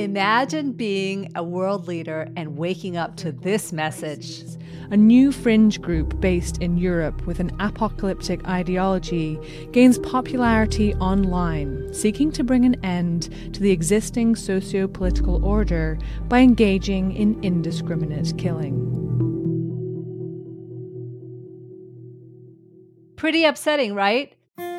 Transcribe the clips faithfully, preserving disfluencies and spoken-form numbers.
Imagine being a world leader and waking up to this message. A new fringe group based in Europe with an apocalyptic ideology gains popularity online, seeking to bring an end to the existing socio-political order by engaging in indiscriminate killing. Pretty upsetting, right?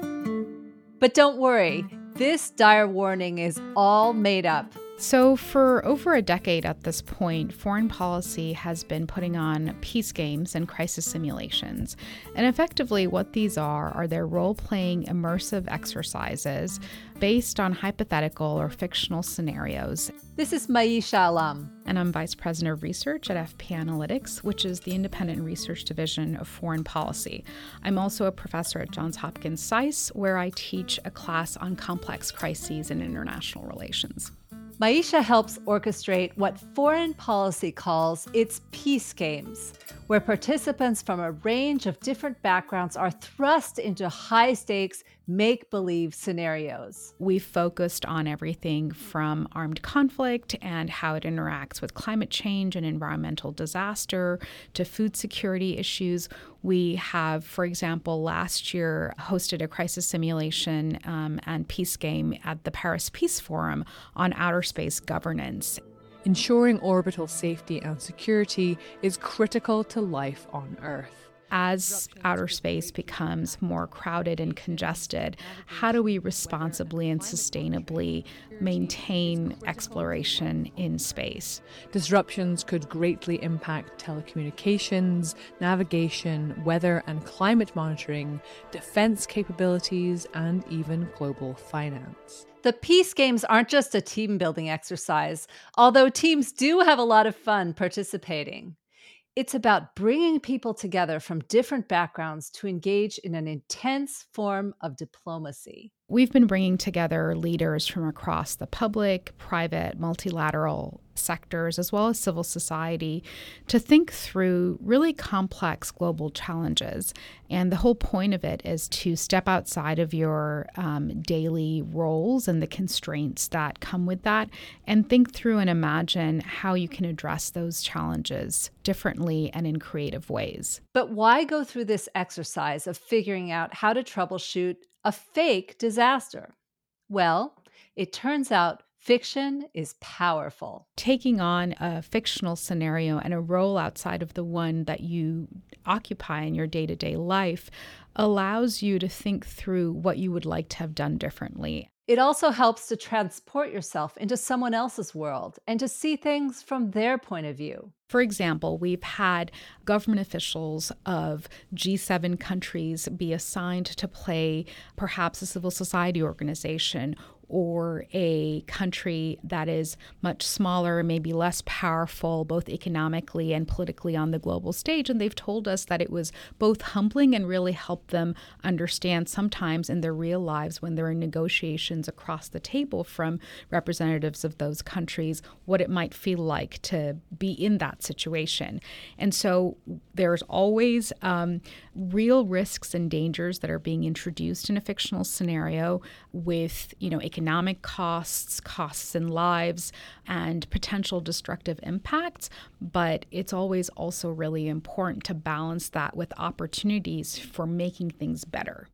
But don't worry, this dire warning is all made up. So for over a decade at this point, foreign policy has been putting on peace games and crisis simulations. And effectively what these are are their role-playing immersive exercises based on hypothetical or fictional scenarios. This is Maisha Alam. And I'm Vice President of Research at F P Analytics, which is the independent research division of foreign policy. I'm also a professor at Johns Hopkins SAIS, where I teach a class on complex crises and international relations. Maisha helps orchestrate what foreign policy calls its peace games, where participants from a range of different backgrounds are thrust into high-stakes, make-believe scenarios. We've focused on everything from armed conflict and how it interacts with climate change and environmental disaster to food security issues. We have, for example, last year hosted a crisis simulation um, and peace game at the Paris Peace Forum on outer space governance. Ensuring orbital safety and security is critical to life on Earth. As outer space becomes more crowded and congested, how do we responsibly and sustainably maintain exploration in space? Disruptions could greatly impact telecommunications, navigation, weather and climate monitoring, defense capabilities, and even global finance. The peace games aren't just a team-building exercise, although teams do have a lot of fun participating. It's about bringing people together from different backgrounds to engage in an intense form of diplomacy. We've been bringing together leaders from across the public, private, multilateral sectors, as well as civil society, to think through really complex global challenges. And the whole point of it is to step outside of your um, daily roles and the constraints that come with that, and think through and imagine how you can address those challenges differently and in creative ways. But why go through this exercise of figuring out how to troubleshoot a fake disaster? Well, it turns out fiction is powerful. Taking on a fictional scenario and a role outside of the one that you occupy in your day-to-day life allows you to think through what you would like to have done differently. It also helps to transport yourself into someone else's world and to see things from their point of view. For example, we've had government officials of G seven countries be assigned to play perhaps a civil society organization or a country that is much smaller, maybe less powerful, both economically and politically on the global stage. And they've told us that it was both humbling and really helped them understand sometimes in their real lives when they're in negotiations across the table from representatives of those countries, what it might feel like to be in that situation. And so there's always um, real risks and dangers that are being introduced in a fictional scenario with, you know, economic costs, costs in lives, and potential destructive impacts. But it's always also really important to balance that with opportunities for making things better.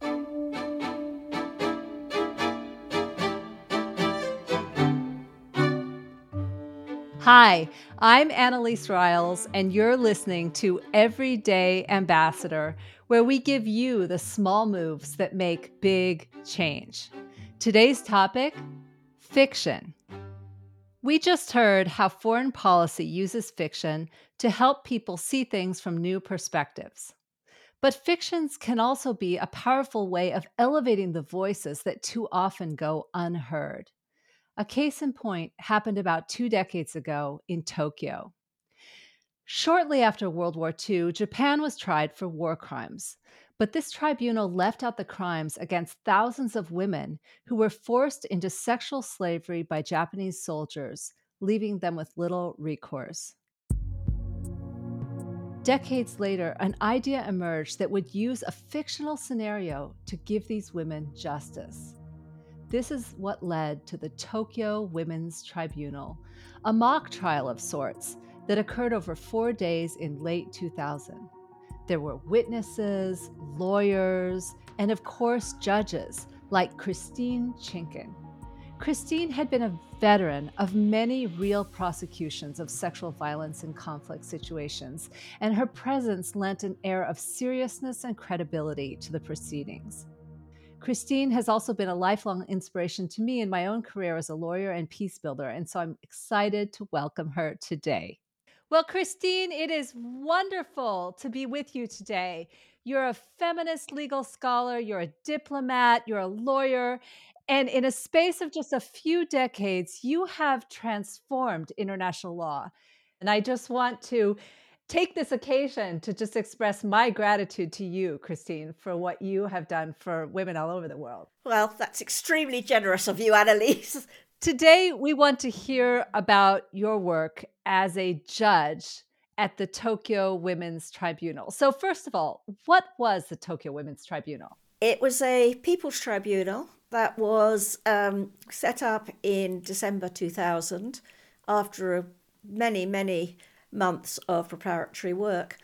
Hi, I'm Annalise Riles, and you're listening to Everyday Ambassador, where we give you the small moves that make big change. Today's topic, fiction. We just heard how foreign policy uses fiction to help people see things from new perspectives. But fictions can also be a powerful way of elevating the voices that too often go unheard. A case in point happened about two decades ago in Tokyo. Shortly after World War Two, Japan was tried for war crimes, but this tribunal left out the crimes against thousands of women who were forced into sexual slavery by Japanese soldiers, leaving them with little recourse. Decades later, an idea emerged that would use a fictional scenario to give these women justice. This is what led to the Tokyo Women's Tribunal, a mock trial of sorts that occurred over four days in late two thousand. There were witnesses, lawyers, and of course, judges like Christine Chinkin. Christine had been a veteran of many real prosecutions of sexual violence in conflict situations, and her presence lent an air of seriousness and credibility to the proceedings. Christine has also been a lifelong inspiration to me in my own career as a lawyer and peace builder, and so I'm excited to welcome her today. Well, Christine, it is wonderful to be with you today. You're a feminist legal scholar, you're a diplomat, you're a lawyer, and in a space of just a few decades, you have transformed international law. And I just want to take this occasion to just express my gratitude to you, Christine, for what you have done for women all over the world. Well, that's extremely generous of you, Annalise. Today, we want to hear about your work as a judge at the Tokyo Women's Tribunal. So first of all, what was the Tokyo Women's Tribunal? It was a people's tribunal that was um, set up in December two thousand after many, many months of preparatory work.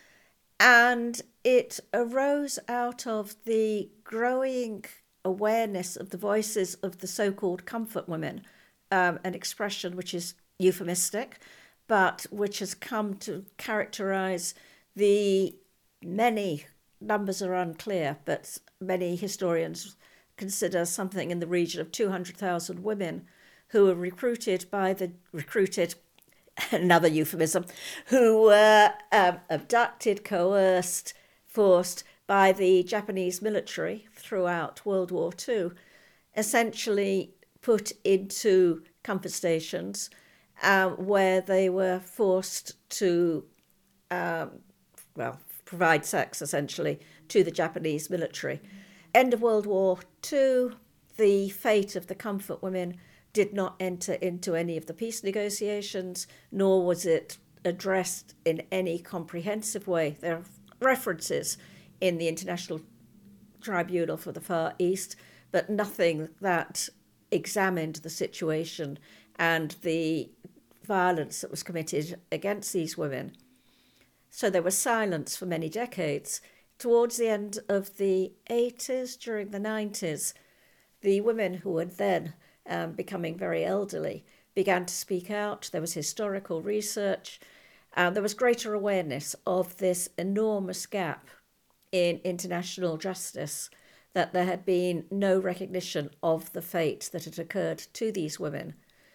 And it arose out of the growing awareness of the voices of the so-called comfort women, um, an expression which is euphemistic, but which has come to characterize the many, numbers are unclear, but many historians consider something in the region of two hundred thousand women who were recruited by the, recruited, another euphemism, who were um, abducted, coerced, forced by the Japanese military throughout World War Two, essentially put into comfort stations uh, where they were forced to, um, well, provide sex, essentially, to the Japanese military. End of World War Two, the fate of the comfort women did not enter into any of the peace negotiations, nor was it addressed in any comprehensive way. There are references in the International Tribunal for the Far East, but nothing that examined the situation and the violence that was committed against these women. So there was silence for many decades. Towards the end of the eighties, during the nineties, the women who were then um, becoming very elderly began to speak out. There was historical research. Uh, there was greater awareness of this enormous gap in international justice, that there had been no recognition of the fate that had occurred to these women.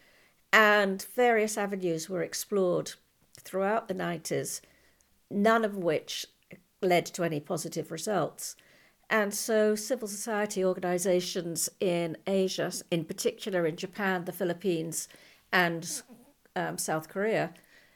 And various avenues were explored throughout the nineties, none of which led to any positive results. And so civil society organizations in Asia, in particular in Japan, the Philippines, and um, South Korea,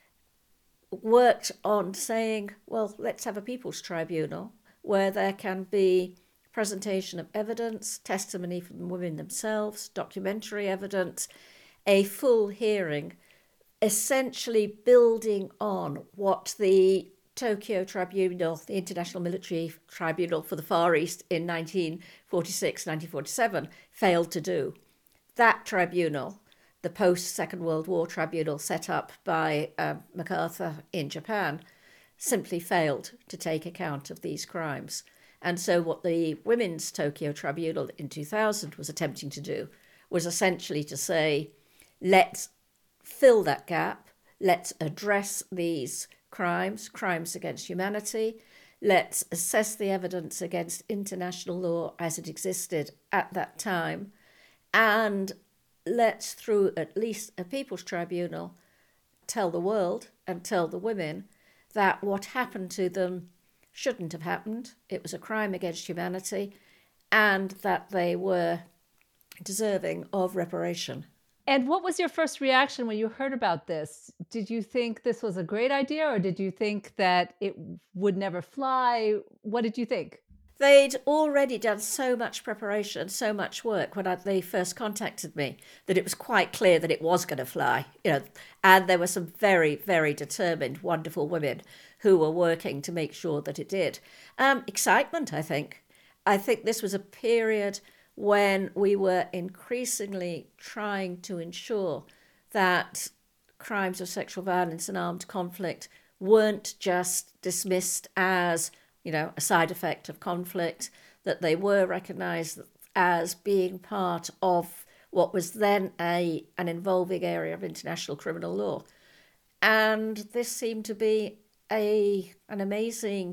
worked on saying, well, let's have a people's tribunal where there can be presentation of evidence, testimony from women themselves, documentary evidence, a full hearing, essentially building on what the Tokyo Tribunal, the International Military Tribunal for the Far East in nineteen forty-six, nineteen forty-seven, failed to do. That tribunal, the post-Second World War tribunal set up by uh, MacArthur in Japan, simply failed to take account of these crimes. And so what the Women's Tokyo Tribunal in two thousand was attempting to do was essentially to say, let's fill that gap, let's address these crimes, crimes against humanity, let's assess the evidence against international law as it existed at that time, and let's, through at least a people's tribunal, tell the world and tell the women that what happened to them shouldn't have happened. It was a crime against humanity, and that they were deserving of reparation. And what was your first reaction when you heard about this? Did you think this was a great idea, or did you think that it would never fly? What did you think? They'd already done so much preparation, so much work when I, they first contacted me, that it was quite clear that it was going to fly. You know, and there were some very, very determined, wonderful women who were working to make sure that it did. Um, excitement, I think. I think this was a period when we were increasingly trying to ensure that crimes of sexual violence and armed conflict weren't just dismissed as, you know, a side effect of conflict, that they were recognised as being part of what was then a an evolving area of international criminal law. And this seemed to be a an amazing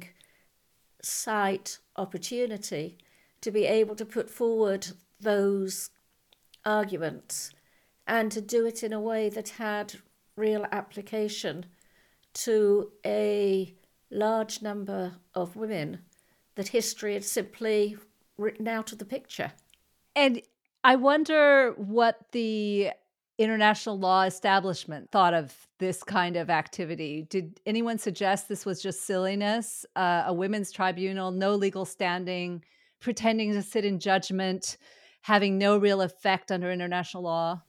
site opportunity to be able to put forward those arguments and to do it in a way that had real application to a large number of women that history had simply written out of the picture. And I wonder what the international law establishment thought of this kind of activity. Did anyone suggest this was just silliness, uh, a women's tribunal, no legal standing, pretending to sit in judgment, having no real effect under international law?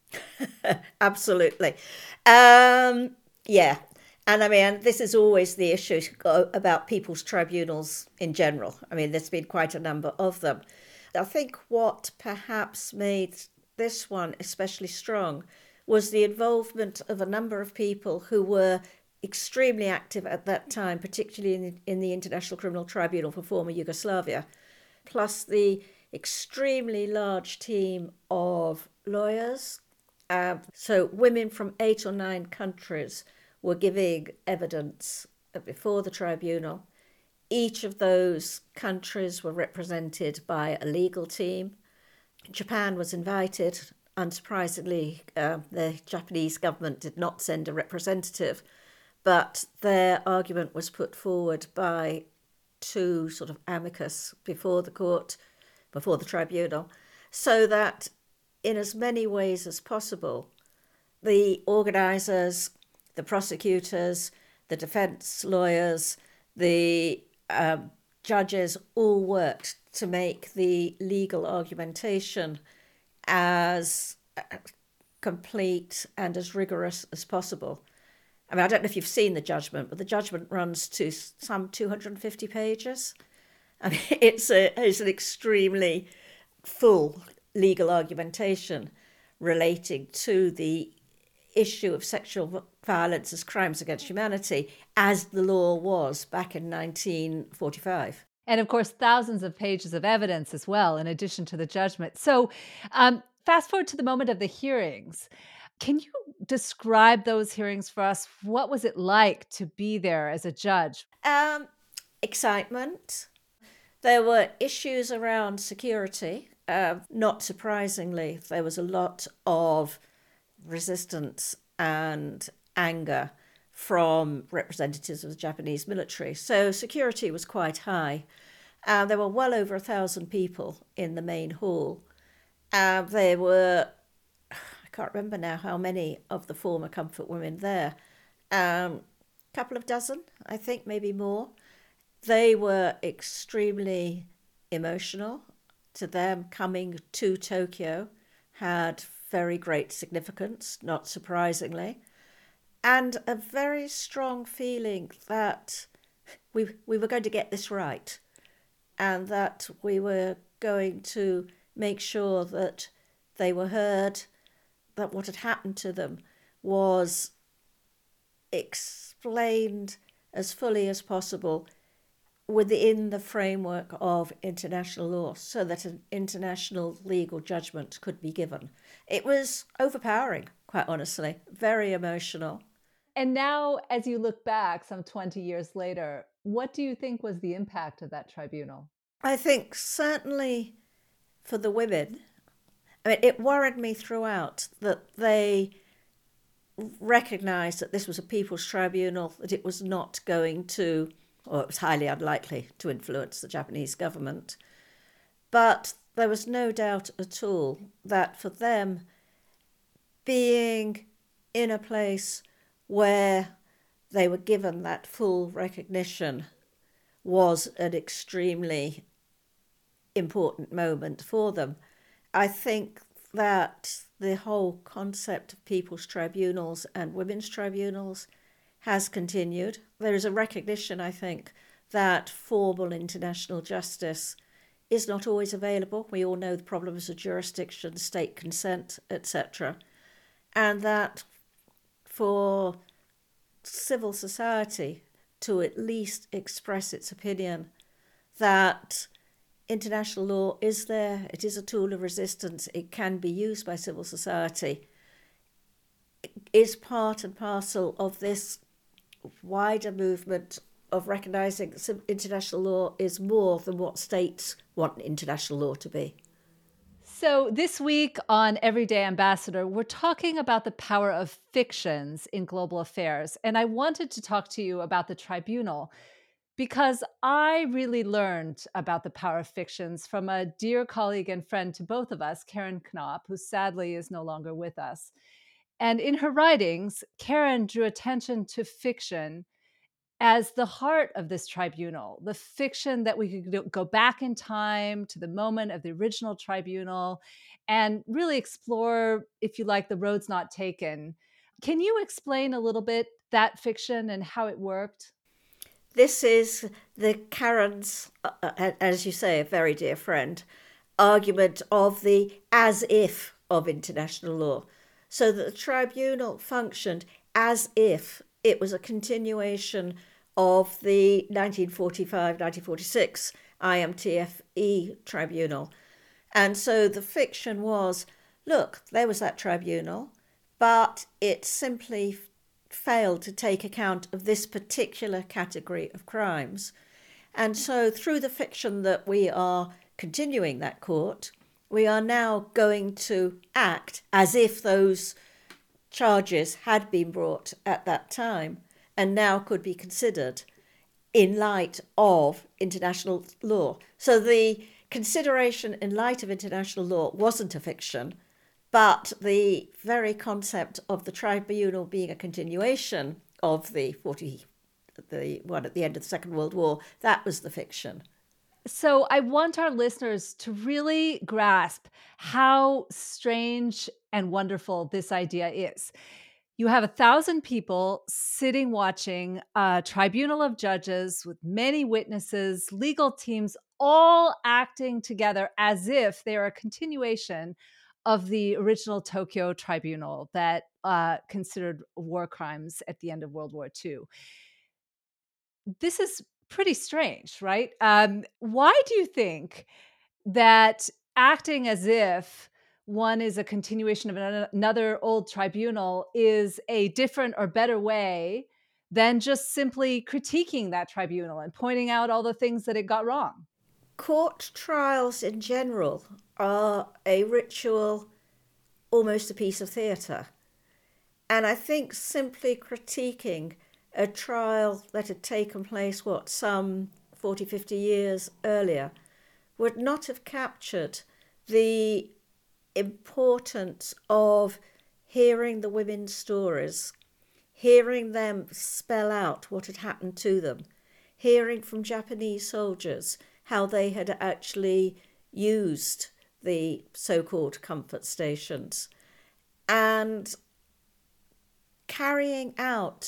Absolutely. Um, yeah. And I mean, this is always the issue about people's tribunals in general. I mean, there's been quite a number of them. I think what perhaps made this one especially strong was the involvement of a number of people who were extremely active at that time, particularly in, in the International Criminal Tribunal for former Yugoslavia, plus the extremely large team of lawyers. Uh, so women from eight or nine countries were giving evidence before the tribunal. Each of those countries were represented by a legal team. Japan was invited. Unsurprisingly, uh, the Japanese government did not send a representative, but their argument was put forward by two sort of amicus before the court, before the tribunal, so that in as many ways as possible, the organisers, the prosecutors, the defence lawyers, the um, judges all worked to make the legal argumentation as complete and as rigorous as possible. I mean, I don't know if you've seen the judgment, but the judgment runs to some two hundred fifty pages. I mean, it's, a, it's an extremely full legal argumentation relating to the issue of sexual violence as crimes against humanity as the law was back in nineteen forty-five. And of course, thousands of pages of evidence as well, in addition to the judgment. So um, fast forward to the moment of the hearings. Can you describe those hearings for us? What was it like to be there as a judge? Um, excitement. There were issues around security. Uh, not surprisingly, there was a lot of resistance and anger from representatives of the Japanese military. So security was quite high. Uh, there were well over a thousand people in the main hall. Uh, there were, I can't remember now how many of the former comfort women there, a um, couple of dozen, I think, maybe more. They were extremely emotional. To them, coming to Tokyo had very great significance, not surprisingly, and a very strong feeling that we we were going to get this right, and that we were going to make sure that they were heard, that what had happened to them was explained as fully as possible within the framework of international law, so that an international legal judgment could be given. It was overpowering, quite honestly, very emotional. And now, as you look back some twenty years later, what do you think was the impact of that tribunal? I think certainly for the women, I mean, it worried me throughout that they recognised that this was a people's tribunal, that it was not going to, or it was highly unlikely to influence the Japanese government. But there was no doubt at all that for them, being in a place where they were given that full recognition was an extremely important moment for them. I think that the whole concept of people's tribunals and women's tribunals has continued. There is a recognition, I think, that formal international justice is not always available. We all know the problems of jurisdiction, state consent, et cetera. And that for civil society to at least express its opinion that international law is there, it is a tool of resistance, it can be used by civil society, is part and parcel of this wider movement of recognising that international law is more than what states want international law to be. So this week on Everyday Ambassador, we're talking about the power of fictions in global affairs. And I wanted to talk to you about the tribunal because I really learned about the power of fictions from a dear colleague and friend to both of us, Karen Knopp, who sadly is no longer with us. And in her writings, Karen drew attention to fiction as the heart of this tribunal, the fiction that we could go back in time to the moment of the original tribunal and really explore, if you like, the roads not taken. Can you explain a little bit that fiction and how it worked? This is the Karen's, uh, as you say, a very dear friend, argument of the as if of international law. So that the tribunal functioned as if it was a continuation of the nineteen forty-five nineteen forty-six I M T F E tribunal. And so the fiction was, look, there was that tribunal, but it simply failed to take account of this particular category of crimes. And so through the fiction that we are continuing that court, we are now going to act as if those charges had been brought at that time and now could be considered in light of international law. So the consideration in light of international law wasn't a fiction, but the very concept of the tribunal being a continuation of the forty, the one at the end of the Second World War, that was the fiction. So I want our listeners to really grasp how strange and wonderful this idea is. You have a thousand people sitting watching a tribunal of judges with many witnesses, legal teams, all acting together as if they are a continuation of the original Tokyo tribunal that uh, considered war crimes at the end of World War Two. This is pretty strange, right? Um, why do you think that acting as if one is a continuation of an- another old tribunal is a different or better way than just simply critiquing that tribunal and pointing out all the things that it got wrong? Court trials in general are a ritual, almost a piece of theatre. And I think simply critiquing a trial that had taken place, what, some forty, fifty years earlier, would not have captured the importance of hearing the women's stories, hearing them spell out what had happened to them, hearing from Japanese soldiers how they had actually used the so-called comfort stations, and carrying out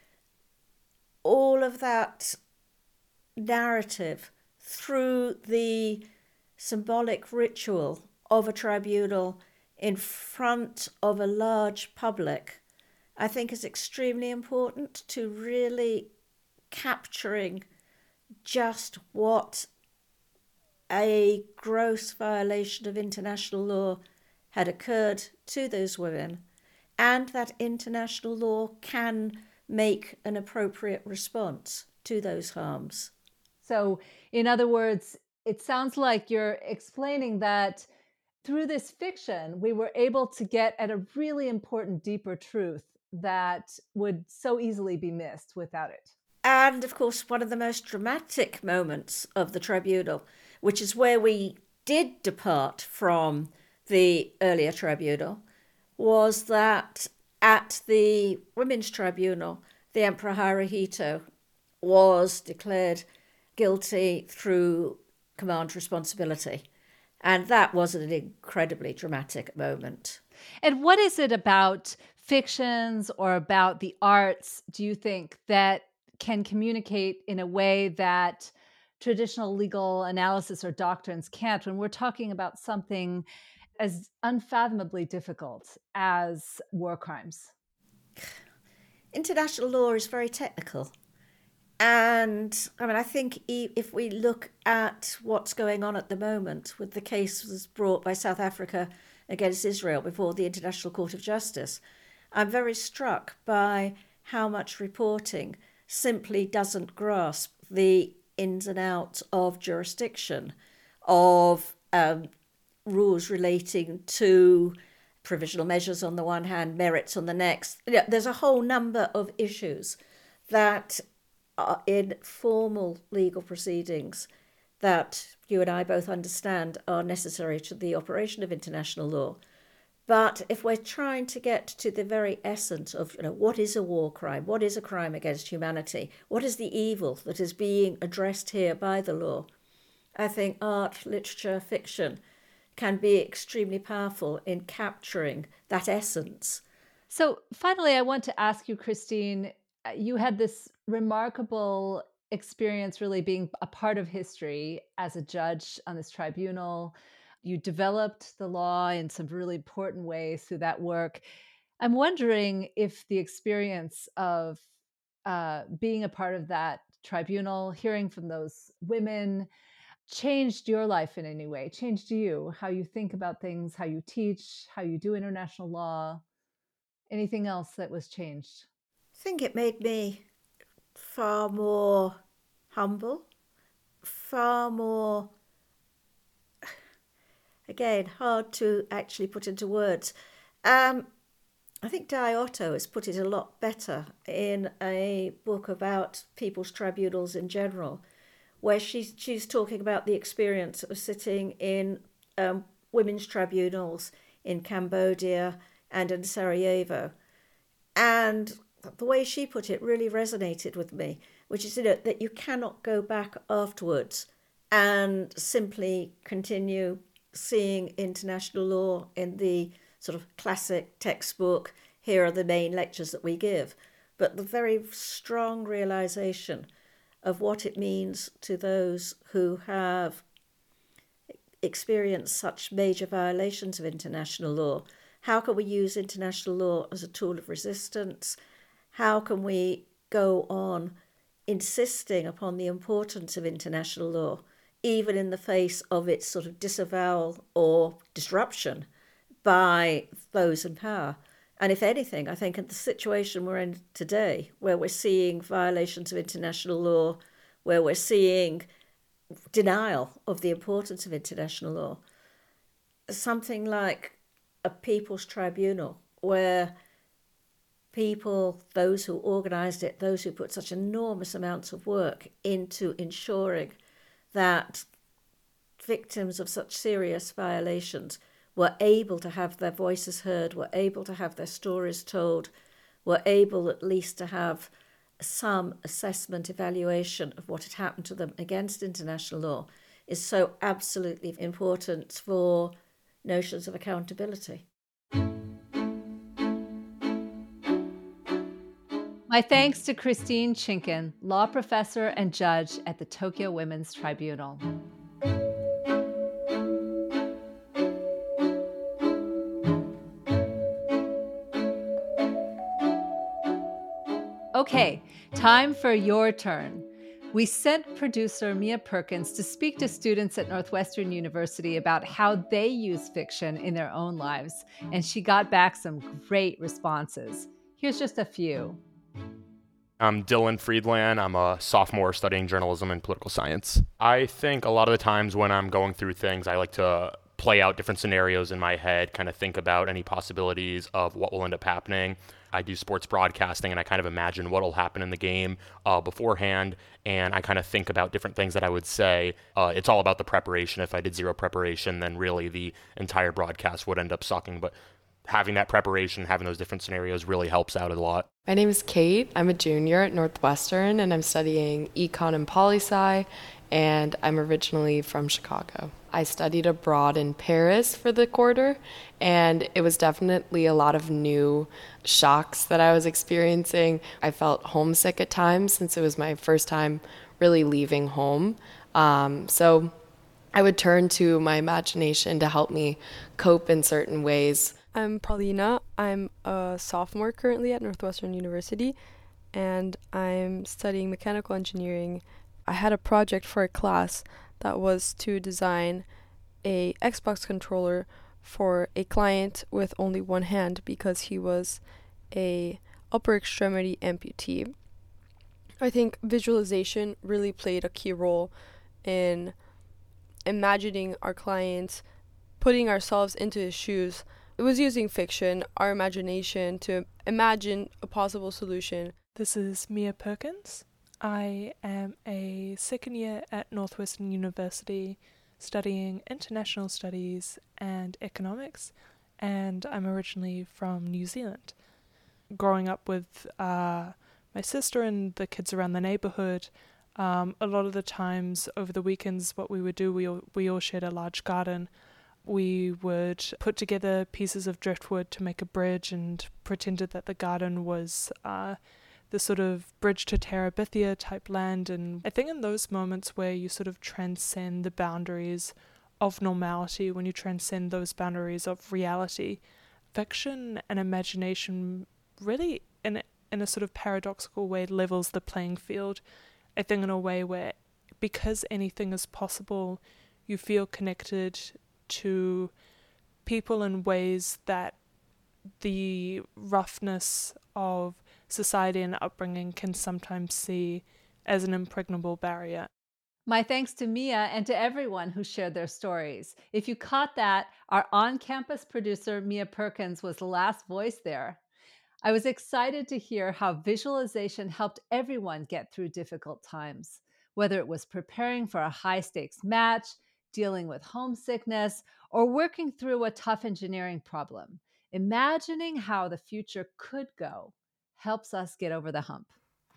all of that narrative through the symbolic ritual of a tribunal in front of a large public, I think is extremely important to really capturing just what a gross violation of international law had occurred to those women, and that international law can make an appropriate response to those harms. So, in other words, it sounds like you're explaining that through this fiction, we were able to get at a really important, deeper truth that would so easily be missed without it. And of course, one of the most dramatic moments of the tribunal, which is where we did depart from the earlier tribunal, was that at the women's tribunal, the Emperor Hirohito was declared guilty through command responsibility. And that was an incredibly dramatic moment. And what is it about fictions or about the arts, do you think, that can communicate in a way that traditional legal analysis or doctrines can't when we're talking about something as unfathomably difficult as war crimes? International law is very technical. And I mean, I think if we look at what's going on at the moment with the cases brought by South Africa against Israel before the International Court of Justice, I'm very struck by how much reporting simply doesn't grasp the ins and outs of jurisdiction, of um, rules relating to provisional measures on the one hand, merits on the next. You know, there's a whole number of issues that are in formal legal proceedings that you and I both understand are necessary to the operation of international law. But if we're trying to get to the very essence of, you know, what is a war crime? What is a crime against humanity? What is the evil that is being addressed here by the law? I think art, literature, fiction can be extremely powerful in capturing that essence. So finally, I want to ask you, Christine, you had this remarkable experience really being a part of history as a judge on this tribunal. You developed the law in some really important ways through that work. I'm wondering if the experience of uh, being a part of that tribunal, hearing from those women, changed your life in any way, changed you, how you think about things, how you teach, how you do international law, anything else that was changed? I think it made me far more humble, far more, again, hard to actually put into words. Um, I think Di Otto has put it a lot better in a book about people's tribunals in general, where she's, she's talking about the experience of sitting in um, women's tribunals in Cambodia and in Sarajevo. And the way she put it really resonated with me, which is, you know, that you cannot go back afterwards and simply continue seeing international law in the sort of classic textbook, here are the main lectures that we give, but the very strong realization of what it means to those who have experienced such major violations of international law. How can we use international law as a tool of resistance? How can we go on insisting upon the importance of international law, even in the face of its sort of disavowal or disruption by those in power? And if anything, I think in the situation we're in today, where we're seeing violations of international law, where we're seeing denial of the importance of international law, something like a people's tribunal, where people, those who organised it, those who put such enormous amounts of work into ensuring that victims of such serious violations were able to have their voices heard, were able to have their stories told, were able at least to have some assessment, evaluation of what had happened to them against international law, is so absolutely important for notions of accountability. My thanks to Christine Chinkin, law professor and judge at the Tokyo Women's Tribunal. Okay, time for your turn. We sent producer Mia Perkins to speak to students at Northwestern University about how they use fiction in their own lives, and she got back some great responses. Here's just a few. I'm Dylan Friedland. I'm a sophomore studying journalism and political science. I think a lot of the times when I'm going through things, I like to play out different scenarios in my head, kind of think about any possibilities of what will end up happening. I do sports broadcasting, and I kind of imagine what will happen in the game uh, beforehand, and I kind of think about different things that I would say. Uh, it's all about the preparation. If I did zero preparation, then really the entire broadcast would end up sucking. But having that preparation, having those different scenarios really helps out a lot. My name is Kate. I'm a junior at Northwestern, and I'm studying econ and poli-sci, and I'm originally from Chicago. I studied abroad in Paris for the quarter, and it was definitely a lot of new shocks that I was experiencing. I felt homesick at times since it was my first time really leaving home. Um, so I would turn to my imagination to help me cope in certain ways. I'm Paulina. I'm a sophomore currently at Northwestern University, and I'm studying mechanical engineering. I had a project for a class that was to design a Xbox controller for a client with only one hand because he was a upper extremity amputee. I think visualization really played a key role in imagining our client, putting ourselves into his shoes. It was using fiction, our imagination, to imagine a possible solution. This is Mia Perkins. I am a second year at Northwestern University studying international studies and economics, and I'm originally from New Zealand. Growing up with uh, my sister and the kids around the neighborhood, um, a lot of the times over the weekends what we would do, we all, we all shared a large garden. We would put together pieces of driftwood to make a bridge and pretended that the garden was uh, the sort of bridge to Terabithia type land. And I think in those moments where you sort of transcend the boundaries of normality, when you transcend those boundaries of reality, fiction and imagination really, in a, in a sort of paradoxical way, levels the playing field. I think in a way where, because anything is possible, you feel connected to people in ways that the roughness of society and upbringing can sometimes see as an impregnable barrier. My thanks to Mia and to everyone who shared their stories. If you caught that, our on-campus producer, Mia Perkins, was the last voice there. I was excited to hear how visualization helped everyone get through difficult times, whether it was preparing for a high-stakes match, dealing with homesickness, or working through a tough engineering problem. Imagining how the future could go helps us get over the hump.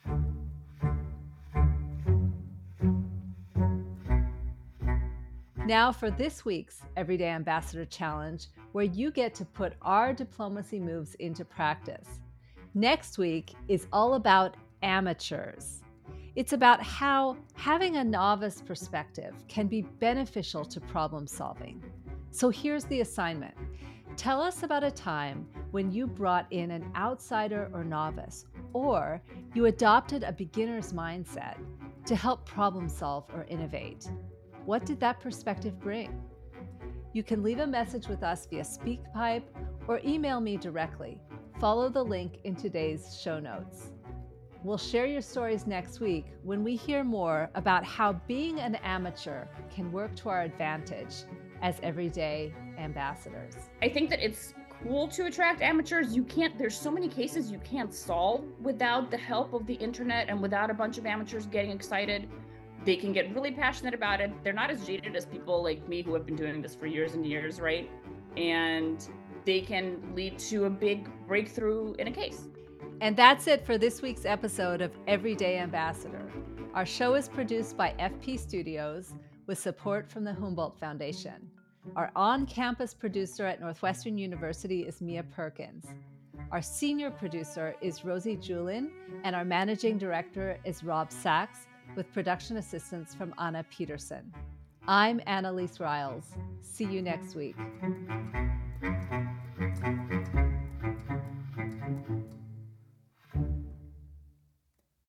Now for this week's Everyday Ambassador Challenge, where you get to put our diplomacy moves into practice. Next week is all about amateurs. It's about how having a novice perspective can be beneficial to problem solving. So here's the assignment. Tell us about a time when you brought in an outsider or novice, or you adopted a beginner's mindset to help problem solve or innovate. What did that perspective bring? You can leave a message with us via SpeakPipe or email me directly. Follow the link in today's show notes. We'll share your stories next week when we hear more about how being an amateur can work to our advantage as everyday ambassadors. I think that it's cool to attract amateurs. You can't, there's so many cases you can't solve without the help of the internet and without a bunch of amateurs getting excited. They can get really passionate about it. They're not as jaded as people like me who have been doing this for years and years, right? And they can lead to a big breakthrough in a case. And that's it for this week's episode of Everyday Ambassador. Our show is produced by F P Studios with support from the Humboldt Foundation. Our on-campus producer at Northwestern University is Mia Perkins. Our senior producer is Rosie Julin, and our managing director is Rob Sachs, with production assistance from Anna Peterson. I'm Annalise Riles. See you next week.